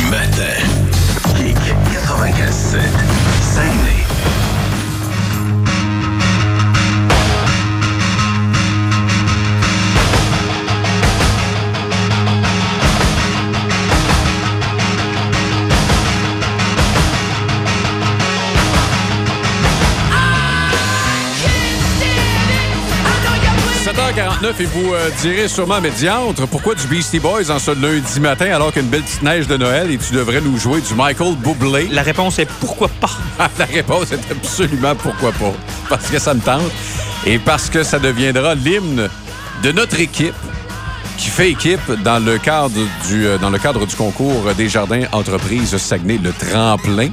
matin. Kick 95.7. Saguenay. Et vous direz sûrement, médiantre, pourquoi du Beastie Boys en ce lundi matin alors qu'une belle petite neige de Noël et tu devrais nous jouer du Michael Bublé? La réponse est pourquoi pas? La réponse est absolument pourquoi pas. Parce que ça me tente et parce que ça deviendra l'hymne de notre équipe qui fait équipe dans le cadre du concours des Jardins Entreprises Saguenay, le tremplin.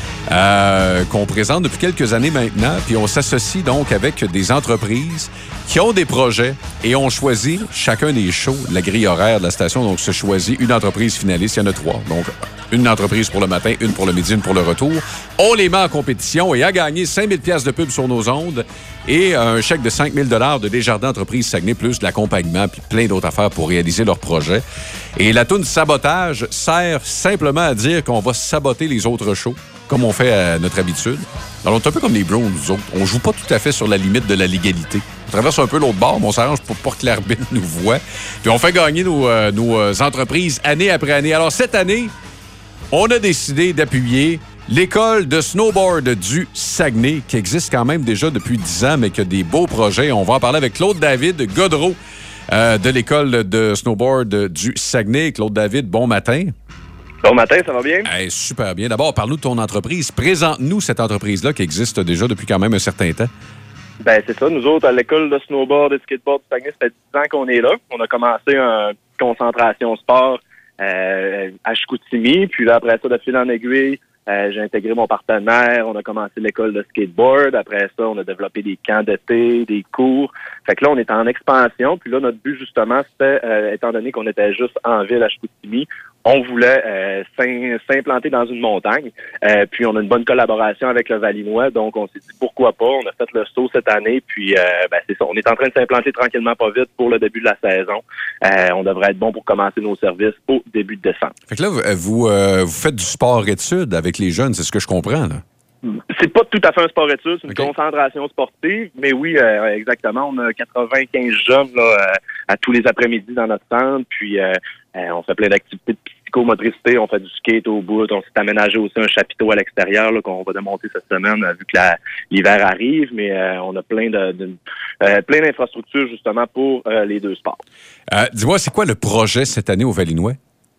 Qu'on présente depuis quelques années maintenant. Puis on s'associe donc avec des entreprises qui ont des projets et on choisit chacun des shows, la grille horaire de la station. Donc, se choisit une entreprise finaliste. Il y en a 3. Donc, une entreprise pour le matin, une pour le midi, une pour le retour. On les met en compétition et à gagner 5 000 $ de pub sur nos ondes et un chèque de 5 000 $ de Desjardins Entreprises Saguenay, plus de l'accompagnement puis plein d'autres affaires pour réaliser leur projet. Et la toune sabotage sert simplement à dire qu'on va saboter les autres shows, comme on fait à notre habitude. Alors, on est un peu comme les Browns, nous autres. On joue pas tout à fait sur la limite de la légalité. On traverse un peu l'autre bord, mais on s'arrange pour pas que l'arbitre nous voie. Puis on fait gagner nos entreprises année après année. Alors, cette année, on a décidé d'appuyer l'école de snowboard du Saguenay, qui existe quand même déjà depuis 10 ans, mais qui a des beaux projets. On va en parler avec Claude David Godreau de l'école de snowboard du Saguenay. Claude David, bon matin. Bon matin, ça va bien? Hey, super bien. D'abord, parle-nous de ton entreprise. Présente-nous cette entreprise-là qui existe déjà depuis quand même un certain temps. Ben c'est ça. Nous autres, à l'école de snowboard et de skateboard du Saguenay, ça fait 10 ans qu'on est là. On a commencé une concentration sport à Chicoutimi. Puis là, après ça, de fil en aiguille, j'ai intégré mon partenaire. On a commencé l'école de skateboard. Après ça, on a développé des camps d'été, des cours. Fait que là, on est en expansion. Puis là, notre but, justement, c'était, étant donné qu'on était juste en ville à Chicoutimi, on voulait s'implanter dans une montagne. Puis on a une bonne collaboration avec le Valinois, donc on s'est dit pourquoi pas. On a fait le saut cette année, puis c'est ça. On est en train de s'implanter tranquillement pas vite pour le début de la saison. On devrait être bon pour commencer nos services au début de décembre. Fait que là, vous faites du sport-études avec les jeunes, c'est ce que je comprends, là? C'est pas tout à fait un sport-études, c'est une concentration sportive, mais oui, exactement. On a 95 jeunes là, à tous les après-midi dans notre centre, puis on fait plein d'activités de psychomotricité, on fait du skate au bout, on s'est aménagé aussi un chapiteau à l'extérieur là, qu'on va démonter cette semaine vu que l'hiver arrive, mais on a plein d'infrastructures justement pour les deux sports. Dis-moi, c'est quoi le projet cette année au Valinois?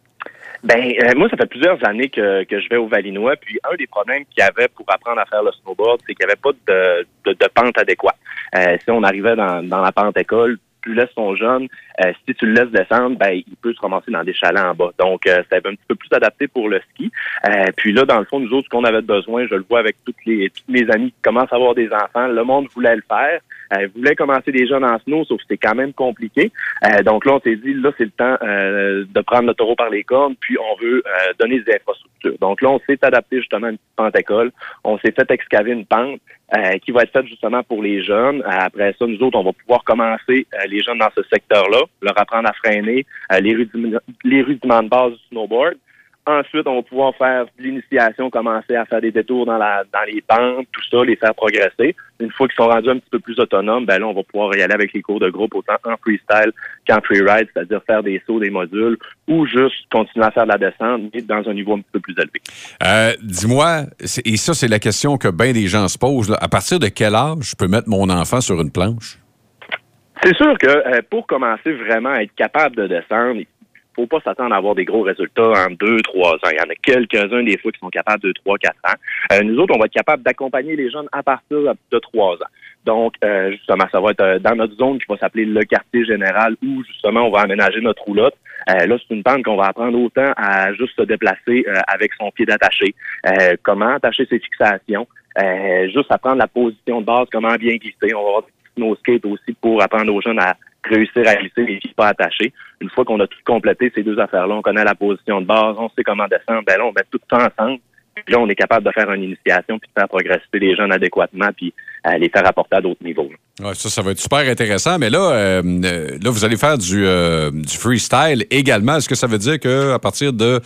Moi, ça fait plusieurs années que je vais au Valinois, puis un des problèmes qu'il y avait pour apprendre à faire le snowboard, c'est qu'il n'y avait pas de pente adéquate. Si on arrivait dans la pente école, tu laisses ton jeune, si tu le laisses descendre, il peut se ramasser dans des chalets en bas. Donc, c'est un petit peu plus adapté pour le ski. Puis là, dans le fond, nous autres, ce qu'on avait besoin, je le vois avec tous mes amis qui commencent à avoir des enfants, le monde voulait le faire. Voulait commencer des jeunes en snow, sauf que c'était quand même compliqué. Donc là, on s'est dit, là, c'est le temps de prendre le taureau par les cornes, puis on veut donner des infrastructures. Donc là, on s'est adapté justement à une petite pente école. On s'est fait excaver une pente qui va être faite justement pour les jeunes. Après ça, nous autres, on va pouvoir commencer les jeunes dans ce secteur-là, leur apprendre à freiner les rudiments de base du snowboard. Ensuite, on va pouvoir faire de l'initiation, commencer à faire des détours dans les pentes, tout ça, les faire progresser. Une fois qu'ils sont rendus un petit peu plus autonomes, là, on va pouvoir y aller avec les cours de groupe autant en freestyle qu'en freeride, c'est-à-dire faire des sauts, des modules, ou juste continuer à faire de la descente, mais dans un niveau un petit peu plus élevé. Dis-moi, et ça, c'est la question que bien des gens se posent, là. À partir de quel âge je peux mettre mon enfant sur une planche? C'est sûr que pour commencer vraiment à être capable de descendre, faut pas s'attendre à avoir des gros résultats en 2-3 ans. Il y en a quelques-uns des fois qui sont capables de 3-4 ans. Nous autres, on va être capable d'accompagner les jeunes à partir de 3 ans. Donc, justement, ça va être dans notre zone qui va s'appeler le quartier général où, justement, on va aménager notre roulotte. Là, c'est une pente qu'on va apprendre autant à juste se déplacer avec son pied d'attaché, comment attacher ses fixations, juste apprendre la position de base, comment bien glisser. On va avoir des snow skates aussi pour apprendre aux jeunes à réussir à glisser les pieds pas attachés. Une fois qu'on a tout complété ces deux affaires-là, on connaît la position de base, on sait comment descendre, là, on met tout ça ensemble. Puis là, on est capable de faire une initiation puis de faire progresser les jeunes adéquatement puis les faire apporter à d'autres niveaux. Ouais, ça va être super intéressant. Mais là, vous allez faire du freestyle également. Est-ce que ça veut dire qu'à partir de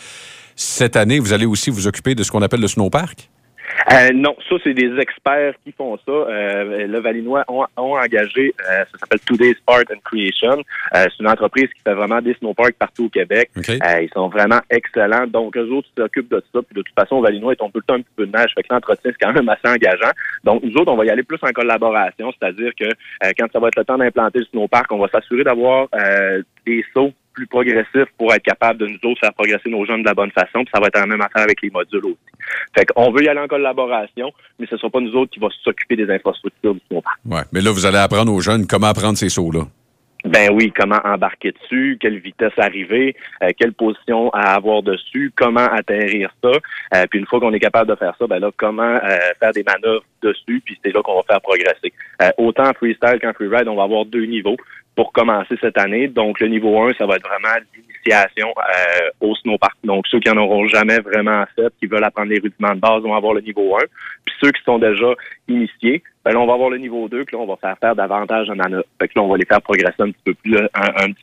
cette année, vous allez aussi vous occuper de ce qu'on appelle le snowpark? Non, ça, c'est des experts qui font ça. Le Valinois ont engagé, ça s'appelle Today's Art and Creation. C'est une entreprise qui fait vraiment des snowparks partout au Québec. Okay. Ils sont vraiment excellents. Donc, eux autres s'occupent de ça. Puis de toute façon, au Valinois, ils tombent tout le temps un petit peu de neige. Fait que l'entretien, c'est quand même assez engageant. Donc, nous autres, on va y aller plus en collaboration. C'est-à-dire que quand ça va être le temps d'implanter le snowpark, on va s'assurer d'avoir des sauts plus progressif pour être capable de nous autres faire progresser nos jeunes de la bonne façon. Puis ça va être la même affaire avec les modules aussi. Fait qu'on veut y aller en collaboration, mais ce ne sera pas nous autres qui va s'occuper des infrastructures du snowpark. Ouais, mais là, vous allez apprendre aux jeunes comment prendre ces sauts-là. Ben oui, comment embarquer dessus, quelle vitesse arriver, quelle position à avoir dessus, comment atterrir ça. Puis une fois qu'on est capable de faire ça, ben là, comment faire des manœuvres dessus, puis c'est là qu'on va faire progresser. Autant en freestyle qu'en freeride, on va avoir 2 niveaux pour commencer cette année. Donc, le niveau 1, ça va être vraiment l'initiation au snowpark. Donc, ceux qui n'en auront jamais vraiment fait, qui veulent apprendre les rudiments de base, vont avoir le niveau 1. Puis ceux qui sont déjà initiés, ben là, on va avoir le niveau 2, puis là, on va faire davantage de manœuvres. Fait que là, on va les faire progresser un petit peu plus, un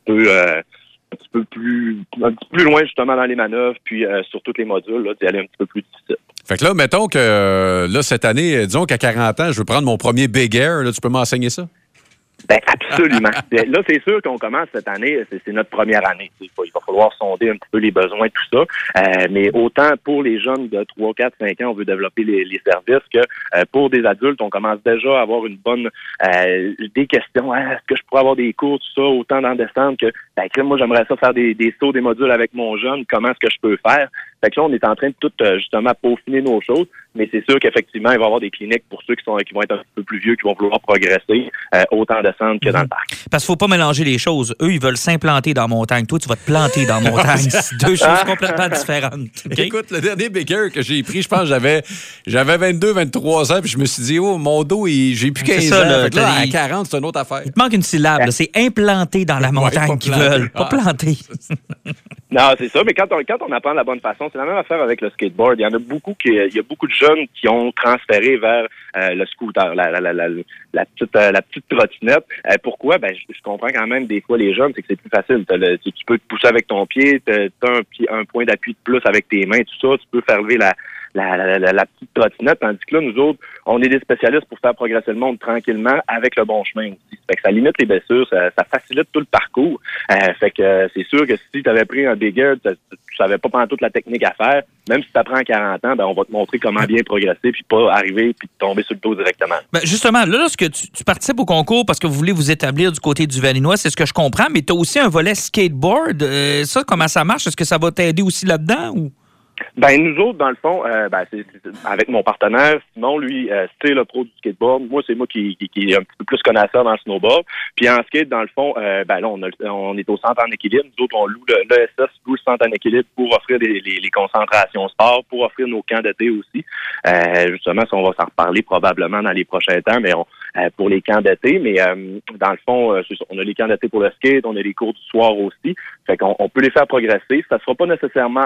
petit peu plus loin, justement, dans les manœuvres, puis sur tous les modules, là, d'y aller un petit peu plus difficile. Fait que là, mettons que là, cette année, disons qu'à 40 ans, je veux prendre mon premier Big Air, là, tu peux m'enseigner ça? Ben absolument. Là, c'est sûr qu'on commence cette année, c'est notre première année. Il va falloir sonder un petit peu les besoins, tout ça. Mais autant pour les jeunes de 3, 4, 5 ans, on veut développer les services que pour des adultes, on commence déjà à avoir une bonne des questions. Est-ce que je pourrais avoir des cours, tout ça, autant d'en descendre que moi j'aimerais ça faire des sauts, des modules avec mon jeune, comment est-ce que je peux faire? Fait que là, on est en train de tout justement peaufiner nos choses, mais c'est sûr qu'effectivement, il va y avoir des cliniques pour ceux qui vont être un peu plus vieux, qui vont vouloir progresser, autant descendre que dans le parc. Parce qu'il ne faut pas mélanger les choses. Eux, ils veulent s'implanter dans la montagne. Toi, tu vas te planter dans la montagne. C'est 2 choses complètement différentes. Okay? Écoute, le dernier Big Air que j'ai pris, je pense que j'avais 22, 23 ans, puis je me suis dit, oh, mon dos, j'ai plus 15 ans. Là, fait que là, à 40, c'est une autre affaire. Il te manque une syllabe. Là. C'est implanter dans la montagne qu'ils veulent, pas planter. Non, c'est ça, mais quand on apprend de la bonne façon, c'est la même affaire avec le skateboard. Il y en a beaucoup il y a beaucoup de jeunes qui ont transféré vers le scooter, la petite trottinette. Pourquoi? Ben, je comprends quand même des fois les jeunes, c'est que c'est plus facile. Tu peux te pousser avec ton pied, t'as un point d'appui de plus avec tes mains, tout ça. Tu peux faire lever la petite trottinette, tandis que là, nous autres, on est des spécialistes pour faire progresser le monde tranquillement avec le bon chemin aussi. Fait que ça limite les blessures, ça facilite tout le parcours. Fait que c'est sûr que si tu avais pris un Big Air, tu savais pas pendant toute la technique à faire, même si ça prend 40 ans, ben on va te montrer comment bien progresser puis pas arriver puis tomber sur le dos directement. Ben justement, là, lorsque tu participes au concours parce que vous voulez vous établir du côté du Valinois, c'est ce que je comprends, mais tu as aussi un volet skateboard. Ça, comment ça marche? Est-ce que ça va t'aider aussi là-dedans ou? Ben nous autres, dans le fond, c'est avec mon partenaire, Simon, lui, c'est le pro du skateboard. Moi, c'est moi qui est un petit peu plus connaisseur dans le snowboard. Puis en skate, dans le fond, là, on est au centre en équilibre. Nous autres, on loue l'ESS, loue le centre en équilibre pour offrir les concentrations sport, pour offrir nos camps d'été aussi. Justement, ça, on va s'en reparler probablement dans les prochains temps, mais pour les camps d'été. Mais dans le fond, c'est ça, on a les camps d'été pour le skate, on a les cours du soir aussi. Fait qu'on peut les faire progresser. Ça sera pas nécessairement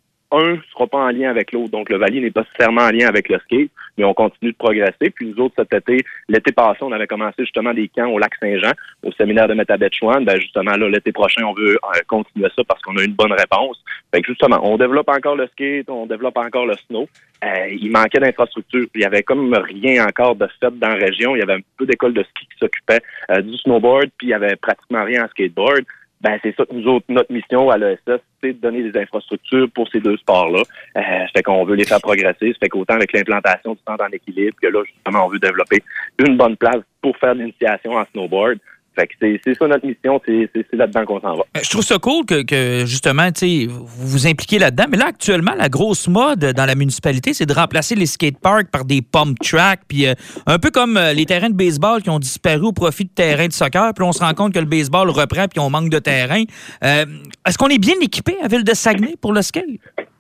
un ne sera pas en lien avec l'autre. Donc, le Valier n'est pas nécessairement en lien avec le skate, mais on continue de progresser. Puis nous autres, l'été passé, on avait commencé justement des camps au Lac-Saint-Jean, au séminaire de Métabetchouan. Ben justement, là, l'été prochain, on veut continuer ça parce qu'on a une bonne réponse. Fait que justement, on développe encore le skate, on développe encore le snow. Il manquait d'infrastructures. Il y avait comme rien encore de fait dans la région. Il y avait un peu d'écoles de ski qui s'occupaient du snowboard, puis il y avait pratiquement rien en skateboard. Ben c'est ça que nous autres, notre mission à l'ESS, c'est de donner des infrastructures pour ces deux sports-là. Fait qu'on veut les faire progresser. Ça fait qu'autant avec l'implantation du centre en équilibre que là, justement, on veut développer une bonne place pour faire l'initiation en snowboard. Fait que c'est ça notre mission, c'est là-dedans qu'on s'en va. Je trouve ça cool que justement, tu sais, vous vous impliquez là-dedans. Mais là, actuellement, la grosse mode dans la municipalité, c'est de remplacer les skateparks par des pump tracks. Puis un peu comme les terrains de baseball qui ont disparu au profit de terrains de soccer. Puis on se rend compte que le baseball reprend puis on manque de terrain. Est-ce qu'on est bien équipé à Ville-de-Saguenay pour le skate?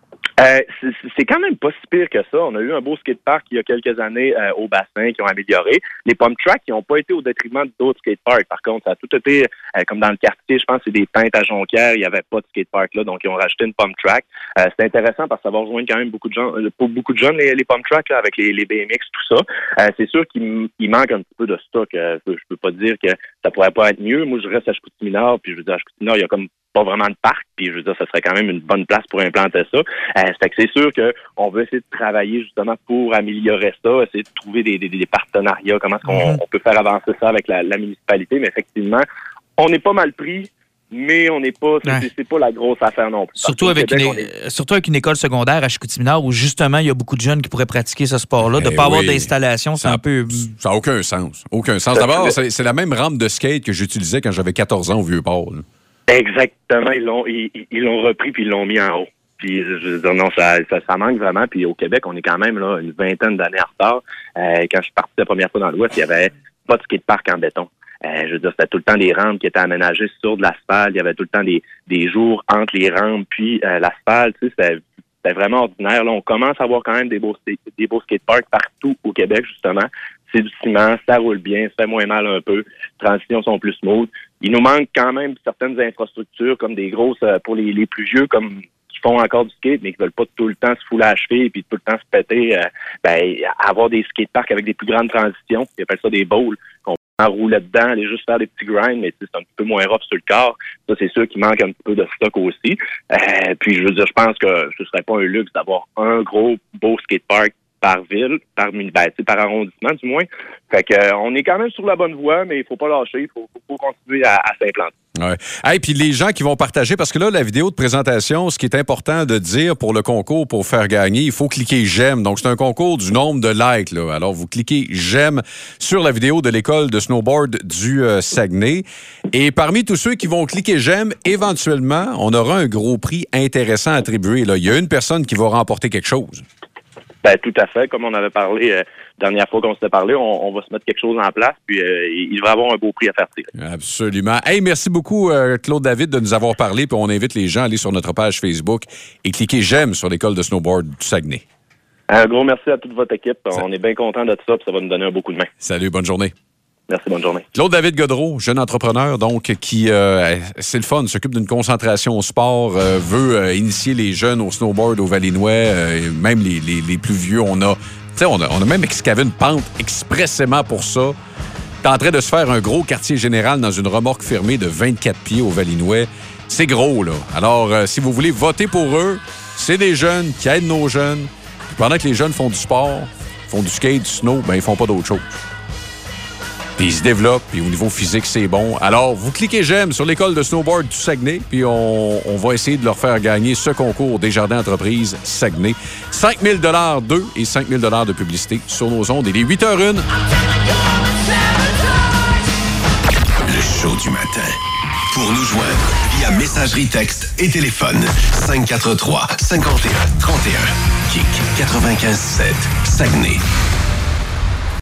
C'est quand même pas si pire que ça. On a eu un beau skatepark il y a quelques années au bassin qui ont amélioré. Les pump tracks qui n'ont pas été au détriment d'autres skateparks. Par contre, ça a tout été comme dans le quartier, je pense que c'est des Peintes à Jonquière, il n'y avait pas de skatepark là, donc ils ont rajouté une pump track. C'est intéressant parce que ça va rejoindre quand même beaucoup de gens, pour beaucoup de jeunes, les pump tracks là, avec les BMX, tout ça. C'est sûr qu'il manque un petit peu de stock. Je peux pas dire que ça pourrait pas être mieux. Moi, je reste à Chicoutimi-Nord, puis je veux dire, à Chicoutimi-Nord, il y a comme pas vraiment de parc, puis je veux dire, ça serait quand même une bonne place pour implanter ça. Fait que c'est sûr qu'on veut essayer de travailler justement pour améliorer ça, essayer de trouver des partenariats, comment est-ce qu'on peut faire avancer ça avec la municipalité, mais effectivement, on est pas mal pris. Mais on n'est pas, c'est pas la grosse affaire non plus. Surtout avec une école secondaire à Chicoutimi-Nord où justement il y a beaucoup de jeunes qui pourraient pratiquer ce sport-là. De ne pas avoir d'installation, c'est un peu. Ça n'a aucun sens. Aucun sens. D'abord, c'est la même rampe de skate que j'utilisais quand j'avais 14 ans au Vieux-Port. Exactement. Ils l'ont repris puis ils l'ont mis en haut. Puis je veux dire, non, ça manque vraiment. Puis au Québec, on est quand même là une vingtaine d'années en retard. Quand je suis parti la première fois dans l'Ouest, il n'y avait pas de skatepark en béton. Je veux dire, c'était tout le temps des rampes qui étaient aménagées sur de l'asphalte. Il y avait tout le temps des jours entre les rampes puis l'asphalte. Tu sais, c'était vraiment ordinaire. Là, on commence à avoir quand même des beaux skateparks partout au Québec, justement. C'est du ciment, ça roule bien, ça fait moins mal un peu. Les transitions sont plus smooth. Il nous manque quand même certaines infrastructures comme des grosses, pour les plus vieux, comme qui font encore du skate, mais qui veulent pas tout le temps se fouler à cheville et puis tout le temps se péter. Avoir des skateparks avec des plus grandes transitions. Ils appellent ça des bowls. Rouler dedans, aller juste faire des petits grinds, mais c'est un petit peu moins rough sur le corps. Ça, c'est sûr qu'il manque un petit peu de stock aussi. Puis, je veux dire, je pense que ce serait pas un luxe d'avoir un gros beau skatepark par ville, par arrondissement du moins. Fait que on est quand même sur la bonne voie, mais il faut pas lâcher, il faut continuer à s'implanter. Ouais. Hey, puis les gens qui vont partager, parce que là, la vidéo de présentation, ce qui est important de dire pour le concours, pour faire gagner, il faut cliquer j'aime. Donc, c'est un concours du nombre de likes, là. Alors, vous cliquez j'aime sur la vidéo de l'école de snowboard du Saguenay. Et parmi tous ceux qui vont cliquer j'aime, éventuellement, on aura un gros prix intéressant attribué. Là. Il y a une personne qui va remporter quelque chose. Ben, tout à fait. Comme on avait parlé dernière fois qu'on s'était parlé, on va se mettre quelque chose en place, puis il va avoir un beau prix à faire tirer. Absolument. Hey, merci beaucoup, Claude David, de nous avoir parlé, puis on invite les gens à aller sur notre page Facebook et cliquer j'aime sur l'école de snowboard du Saguenay. Un gros merci à toute votre équipe. On est bien content de ça, puis ça va nous donner un beau coup de main. Salut, bonne journée. Merci, bonne journée. Claude David Godreau, jeune entrepreneur, donc, qui, c'est le fun, s'occupe d'une concentration au sport, veut initier les jeunes au snowboard au Valinois, même les plus vieux. On a même excavé une pente expressément pour ça. T'es en train de se faire un gros quartier général dans une remorque fermée de 24 pieds au Valinois. C'est gros, là. Alors, si vous voulez voter pour eux, c'est des jeunes qui aident nos jeunes. Puis pendant que les jeunes font du sport, font du skate, du snow, ben ils font pas d'autre chose. Puis ils se développent, puis au niveau physique, c'est bon. Alors, vous cliquez j'aime sur l'école de snowboard du Saguenay, puis on va essayer de leur faire gagner ce concours Desjardins Entreprises Saguenay. 5 000 d'eux et 5 000 de publicité sur nos ondes. Il est 8h01. Le show du matin. Pour nous joindre via messagerie texte et téléphone 543 51 31 Kick 95.7 Saguenay.